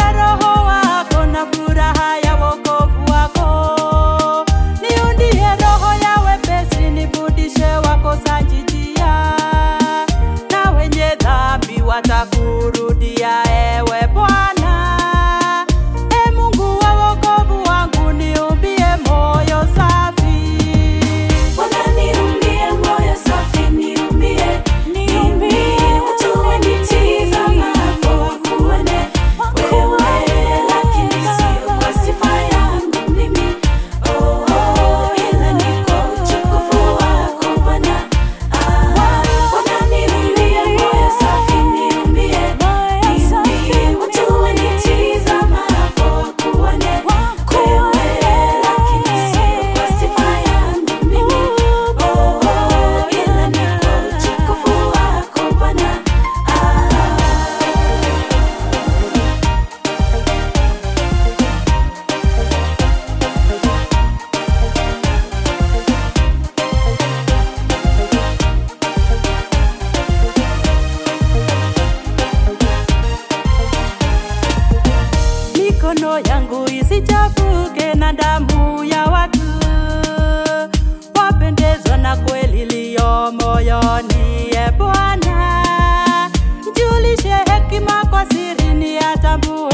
roho wako na furaha ya wokovu wako. Niundie roho ya wepesi, nifundishe wakosaji njia, na wenye dhambi watakurudia ewe Bwana. E Mungu wa wokovu wangu, niumbie moyo safi. Bwana niumbie moyo safi, niumbie watu wanitazamapo wakuone wewe, lakini sio kwa sifa yangu mimi, ila ni kwa utukufu wako Bwana. Bwana niumbie moyo safi, niumbie watu wanitazamapo wakuone wewe, lakini sio kwa sifa yangu mimi, ila ni kwa utukufu wako Bwana. Mikono yangu isichafuke na damu ya watu, wapendezwa na kweli iliyo moyoni. E Bwana, julishe hekima kwa siri, niyatambue